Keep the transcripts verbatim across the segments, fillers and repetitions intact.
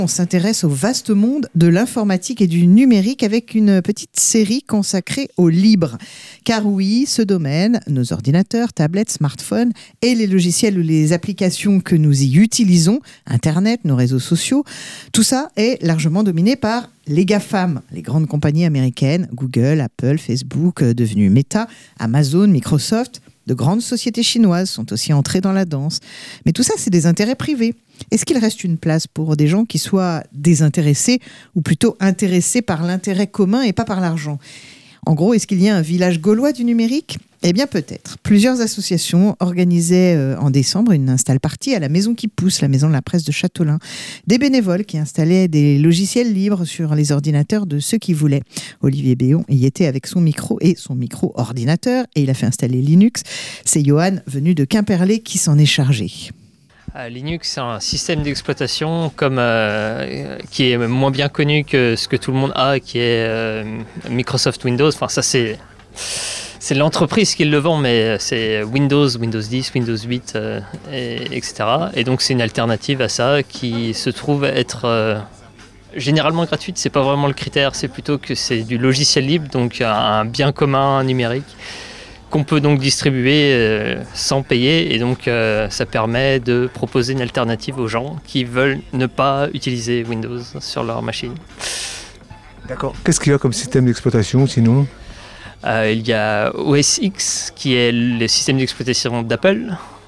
On s'intéresse au vaste monde de l'informatique et du numérique avec une petite série consacrée au libre. Car oui, ce domaine, nos ordinateurs, tablettes, smartphones et les logiciels ou les applications que nous y utilisons, Internet, nos réseaux sociaux, tout ça est largement dominé par les GAFAM, les grandes compagnies américaines, Google, Apple, Facebook, devenues Meta, Amazon, Microsoft. De grandes sociétés chinoises sont aussi entrées dans la danse. Mais tout ça, c'est des intérêts privés. Est-ce qu'il reste une place pour des gens qui soient désintéressés ou plutôt intéressés par l'intérêt commun et pas par l'argent ? En gros, est-ce qu'il y a un village gaulois du numérique ? Eh bien, peut-être. Plusieurs associations organisaient euh, en décembre une install-party à la Maison qui pousse, la maison de la presse de Châteaulin. Des bénévoles qui installaient des logiciels libres sur les ordinateurs de ceux qui voulaient. Olivier Béon y était avec son micro et son micro-ordinateur et il a fait installer Linux. C'est Johan, venu de Quimperlé, qui s'en est chargé. Euh, Linux, c'est un système d'exploitation comme, euh, qui est moins bien connu que ce que tout le monde a, qui est euh, Microsoft Windows. Enfin, ça, c'est... C'est l'entreprise qui le vend, mais c'est Windows, Windows dix, Windows huit, euh, et, etc. Et donc c'est une alternative à ça qui se trouve être euh, généralement gratuite. C'est pas vraiment le critère, c'est plutôt que c'est du logiciel libre, donc un bien commun numérique qu'on peut donc distribuer euh, sans payer. Et donc euh, ça permet de proposer une alternative aux gens qui veulent ne pas utiliser Windows sur leur machine. D'accord. Qu'est-ce qu'il y a comme système d'exploitation sinon ? Euh, il y a O S X qui est le système d'exploitation d'Apple.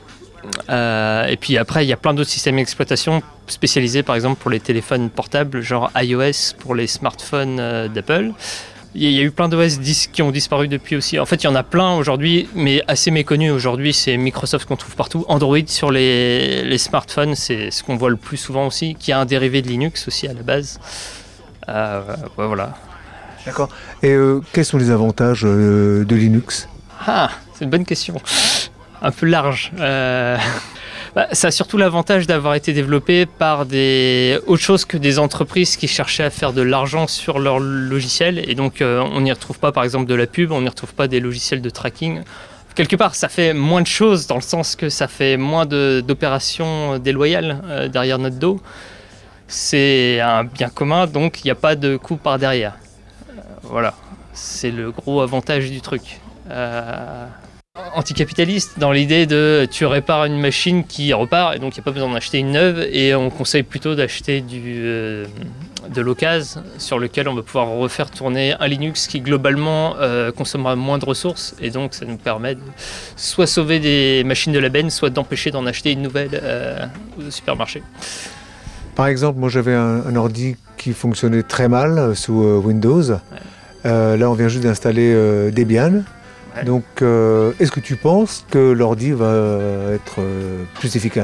Euh, et puis après, il y a plein d'autres systèmes d'exploitation spécialisés, par exemple pour les téléphones portables, genre iOS pour les smartphones euh, d'Apple. Il y a eu plein d'O S dix qui ont disparu depuis aussi. En fait, il y en a plein aujourd'hui, mais assez méconnus aujourd'hui. C'est Microsoft qu'on trouve partout. Android sur les, les smartphones, c'est ce qu'on voit le plus souvent aussi, qui est un dérivé de Linux aussi à la base. Euh, ouais, voilà. D'accord. Et euh, quels sont les avantages euh, de Linux ? Ah, c'est une bonne question. Un peu large. Euh, bah, ça a surtout l'avantage d'avoir été développé par des autre chose que des entreprises qui cherchaient à faire de l'argent sur leur logiciel. Et donc, euh, on n'y retrouve pas, par exemple, de la pub, on n'y retrouve pas des logiciels de tracking. Quelque part, ça fait moins de choses dans le sens que ça fait moins de, d'opérations déloyales euh, derrière notre dos. C'est un bien commun, donc il n'y a pas de coût par derrière. Voilà, c'est le gros avantage du truc. Euh, anticapitaliste dans l'idée de tu répares une machine qui repart et donc il n'y a pas besoin d'acheter une neuve et on conseille plutôt d'acheter du, euh, de l'occasion sur lequel on va pouvoir refaire tourner un Linux qui globalement euh, consommera moins de ressources et donc ça nous permet de soit sauver des machines de la benne, soit d'empêcher d'en acheter une nouvelle euh, au supermarché. Par exemple, moi j'avais un, un ordi qui fonctionnait très mal euh, sous euh, Windows. Ouais. Euh, là, on vient juste d'installer euh, Debian. Ouais. Donc, euh, est-ce que tu penses que l'ordi va être euh, plus efficace ?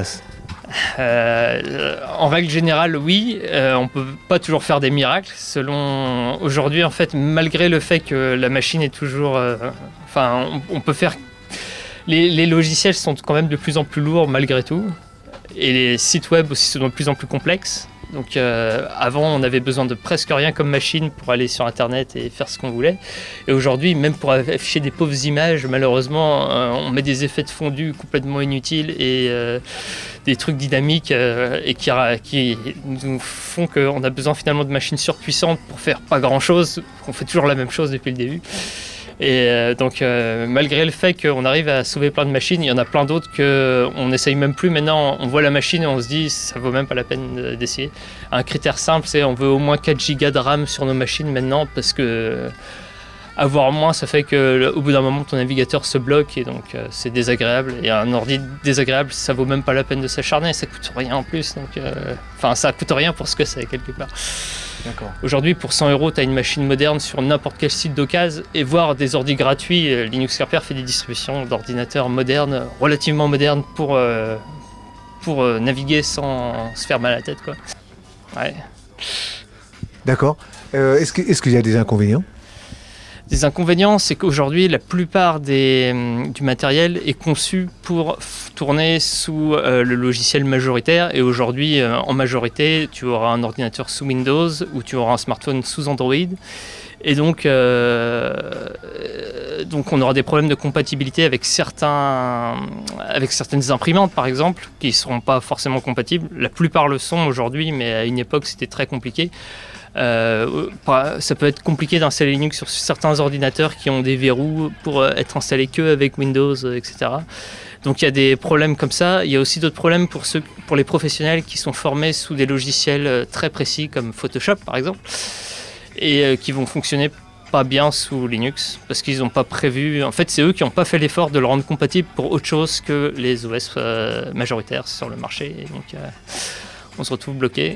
euh, En règle générale, oui. Euh, on ne peut pas toujours faire des miracles. Selon aujourd'hui, en fait, malgré le fait que la machine est toujours... Euh, enfin, on, on peut faire... Les, les logiciels sont quand même de plus en plus lourds malgré tout. Et les sites web aussi sont de plus en plus complexes. Donc euh, avant, on avait besoin de presque rien comme machine pour aller sur Internet et faire ce qu'on voulait. Et aujourd'hui, même pour afficher des pauvres images, malheureusement, euh, on met des effets de fondu complètement inutiles et euh, des trucs dynamiques euh, et qui, qui nous font qu'on a besoin finalement de machines surpuissantes pour faire pas grand-chose. On fait toujours la même chose depuis le début. Et euh, donc, euh, malgré le fait qu'on arrive à sauver plein de machines, il y en a plein d'autres qu'on n'essaye même plus. Maintenant, on voit la machine et on se dit ça vaut même pas la peine d'essayer. Un critère simple, c'est on veut au moins quatre gigas de RAM sur nos machines maintenant parce que avoir moins, ça fait qu'au bout d'un moment, ton navigateur se bloque et donc euh, c'est désagréable. Et un ordi désagréable, ça vaut même pas la peine de s'acharner, ça coûte rien en plus. Donc, euh, enfin, ça coûte rien pour ce que c'est quelque part. D'accord. Aujourd'hui, pour cent euros, tu as une machine moderne sur n'importe quel site d'occasion et voir des ordis gratuits. Linux Carper fait des distributions d'ordinateurs modernes, relativement modernes, pour, euh, pour euh, naviguer sans se faire mal à la tête, quoi. Ouais. D'accord. Euh, est-ce que, est-ce qu'il y a des inconvénients ? Des inconvénients, c'est qu'aujourd'hui, la plupart des, du matériel est conçu pour f- tourner sous euh, le logiciel majoritaire. Et aujourd'hui, euh, en majorité, tu auras un ordinateur sous Windows ou tu auras un smartphone sous Android. Et donc, euh, donc on aura des problèmes de compatibilité avec, certains, avec certaines imprimantes, par exemple, qui ne seront pas forcément compatibles. La plupart le sont aujourd'hui, mais à une époque, c'était très compliqué. Euh, ça peut être compliqué d'installer Linux sur certains ordinateurs qui ont des verrous pour être installés que avec Windows, et cetera. Donc il y a des problèmes comme ça. Il y a aussi d'autres problèmes pour, ceux, pour les professionnels qui sont formés sous des logiciels très précis comme Photoshop par exemple et euh, qui vont fonctionner pas bien sous Linux parce qu'ils n'ont pas prévu. En fait, c'est eux qui n'ont pas fait l'effort de le rendre compatible pour autre chose que les O S euh, majoritaires sur le marché. Et donc euh, on se retrouve bloqué.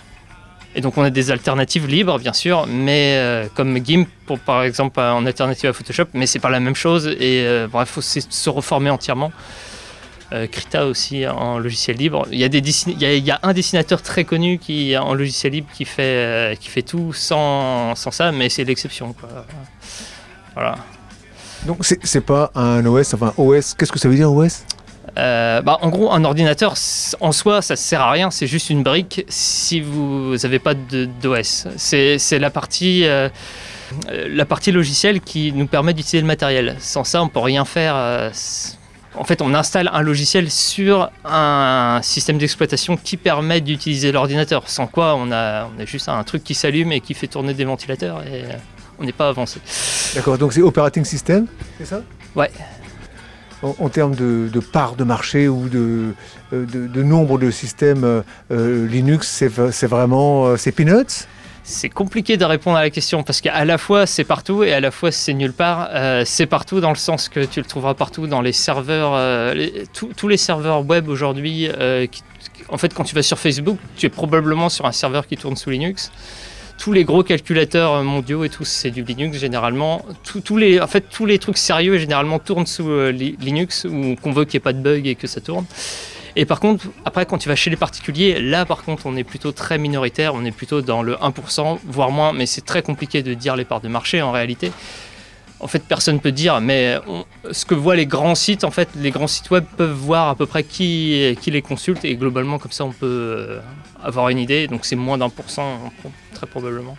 Et donc on a des alternatives libres bien sûr, mais euh, comme GIMP pour, par exemple en alternative à Photoshop, mais c'est pas la même chose et euh, bref, il faut se reformer entièrement. Euh, Krita aussi en logiciel libre. Il y a des dessine... il y a, il y a un dessinateur très connu qui en logiciel libre qui fait euh, qui fait tout sans, sans ça, mais c'est l'exception quoi. Voilà. Donc c'est, c'est pas un O S, enfin O S. Qu'est-ce que ça veut dire O S? Euh, bah, en gros, un ordinateur, en soi, ça ne sert à rien, c'est juste une brique si vous n'avez pas de, d'O S. C'est, c'est la, partie, euh, la partie logicielle qui nous permet d'utiliser le matériel. Sans ça, on ne peut rien faire. Euh, en fait, on installe un logiciel sur un système d'exploitation qui permet d'utiliser l'ordinateur. Sans quoi, on a, on a juste un truc qui s'allume et qui fait tourner des ventilateurs et on n'est pas avancé. D'accord, donc c'est Operating System, c'est ça? Ouais. En, en termes de, de part de marché ou de, de, de nombre de systèmes euh, Linux, c'est, c'est vraiment euh, c'est peanuts? C'est compliqué de répondre à la question parce qu'à la fois c'est partout et à la fois c'est nulle part. Euh, c'est partout dans le sens que tu le trouveras partout dans les serveurs, euh, les, tout, tous les serveurs web aujourd'hui. Euh, qui, en fait, quand tu vas sur Facebook, tu es probablement sur un serveur qui tourne sous Linux. Tous les gros calculateurs mondiaux et tout, c'est du Linux généralement. Tous, tous les, en fait, tous les trucs sérieux généralement tournent sous euh, Linux ou qu'on veut qu'il n'y ait pas de bug et que ça tourne. Et par contre, après, quand tu vas chez les particuliers, là, par contre, on est plutôt très minoritaire. On est plutôt dans le un pour cent, voire moins. Mais c'est très compliqué de dire les parts de marché en réalité. En fait, personne ne peut dire, mais on, ce que voient les grands sites, en fait, les grands sites web peuvent voir à peu près qui, qui les consulte. Et globalement, comme ça, on peut euh, avoir une idée. Donc, c'est moins d'un pour cent, très probablement.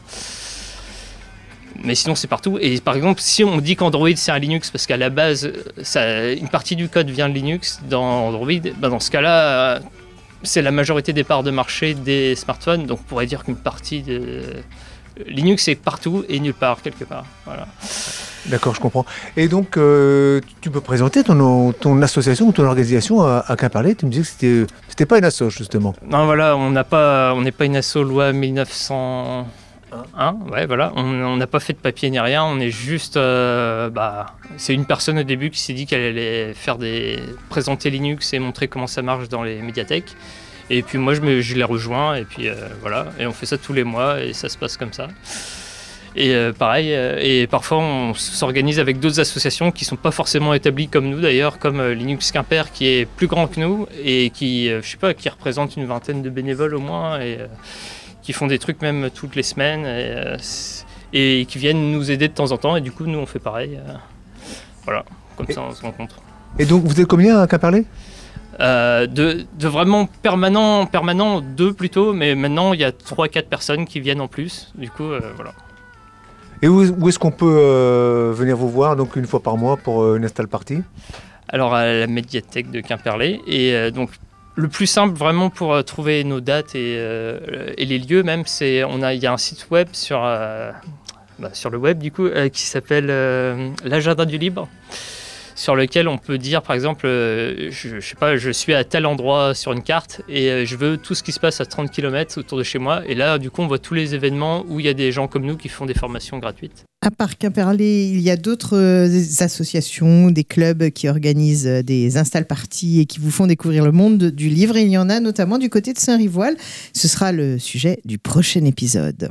Mais sinon, c'est partout. Et par exemple, si on dit qu'Android, c'est un Linux, parce qu'à la base, ça, une partie du code vient de Linux dans Android, ben dans ce cas-là, c'est la majorité des parts de marché des smartphones. Donc, on pourrait dire qu'une partie de Linux est partout et nulle part, quelque part. Voilà. D'accord, je comprends. Et donc, euh, tu peux présenter ton, ton association ou ton organisation à, à Quimperlé. Tu me disais que c'était, c'était pas une asso, justement. Non, voilà, on n'a pas, on n'est pas une asso loi mille neuf cent un. Ouais, voilà. On n'a pas fait de papier ni rien. On est juste, euh, bah, c'est une personne au début qui s'est dit qu'elle allait faire des, présenter Linux et montrer comment ça marche dans les médiathèques. Et puis moi, je, me, je l'ai rejoint et puis euh, voilà. Et on fait ça tous les mois et ça se passe comme ça. Et euh, pareil, euh, et parfois on s'organise avec d'autres associations qui ne sont pas forcément établies comme nous d'ailleurs, comme euh, Linux Quimper qui est plus grand que nous et qui, euh, je sais pas, qui représente une vingtaine de bénévoles au moins et euh, qui font des trucs même toutes les semaines et, euh, et qui viennent nous aider de temps en temps et du coup nous on fait pareil. Euh, voilà, comme et, ça on se rencontre. Et donc vous êtes combien à Quimperlé? Euh, de, de vraiment permanent, permanent, deux plutôt, mais maintenant il y a trois quatre personnes qui viennent en plus, du coup euh, voilà. Et où, où est-ce qu'on peut euh, venir vous voir donc une fois par mois pour euh, une install party? Alors à la médiathèque de Quimperlé et euh, donc le plus simple vraiment pour euh, trouver nos dates et, euh, et les lieux même, c'est on a il y a un site web sur euh, bah, sur le web du coup euh, qui s'appelle euh, l'agenda du libre, sur lequel on peut dire par exemple euh, je, je sais pas, je suis à tel endroit sur une carte et euh, je veux tout ce qui se passe à trente kilomètres autour de chez moi et là du coup on voit tous les événements où il y a des gens comme nous qui font des formations gratuites. À part Quimperlé, il y a d'autres associations, des clubs qui organisent des install parties et qui vous font découvrir le monde du livre et il y en a notamment du côté de Saint-Rivoal. Ce sera le sujet du prochain épisode.